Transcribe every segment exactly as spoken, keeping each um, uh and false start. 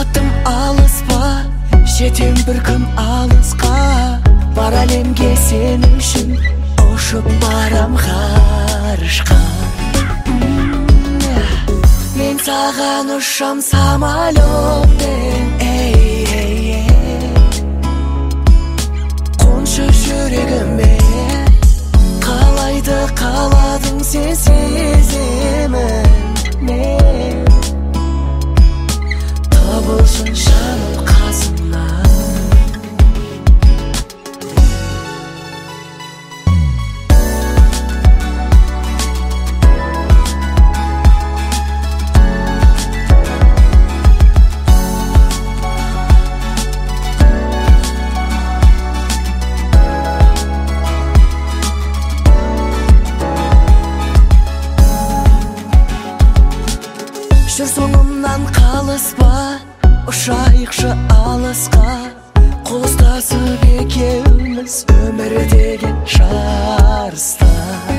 махаббатым алыс па, жетем бір күн алысқа. Бар әлемге сен үшін ұшып барам ғарышқа. Мен саған ұшам самолетпен, ей, ей, ей. Қоншы жүрегіме, қалайды қаладың сен сеземін мен. Табылсын жаным қасымнан. Жүр соңымнан қалыспа, ұшайықшы алысқа. Қол ұстасып екеуміз өмір деген жарыста.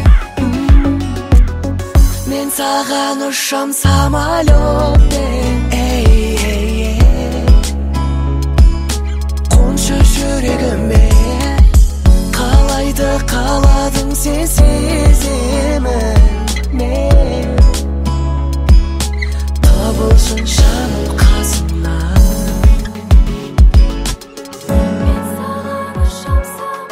Мен саған ұшам самолетпен, ей, ей, ей. Қоншы жүрегіме, қалайды қаладың сен сеземін мен. Табылсын жаным қасымнан. Мен саған ұшам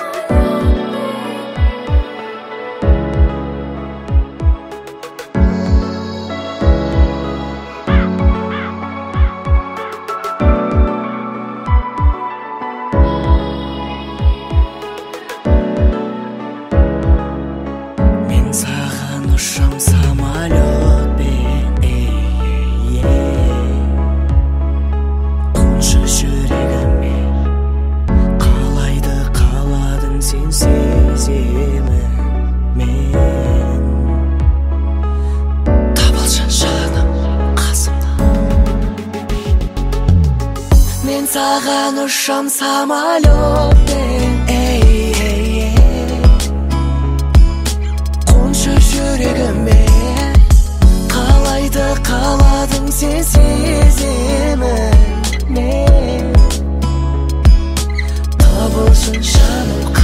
самолетпен. Мен саған ұшам самолетпен, қоншы жүрегіме, қалайды қаладың сен сеземін мен. Табылсын жаным қасымнан. Мен саған ұшам самолетпен, ей, ей, ей. Қоншы жүрегіме, қалайды қаладың сен сеземін мен. Табылсын жаным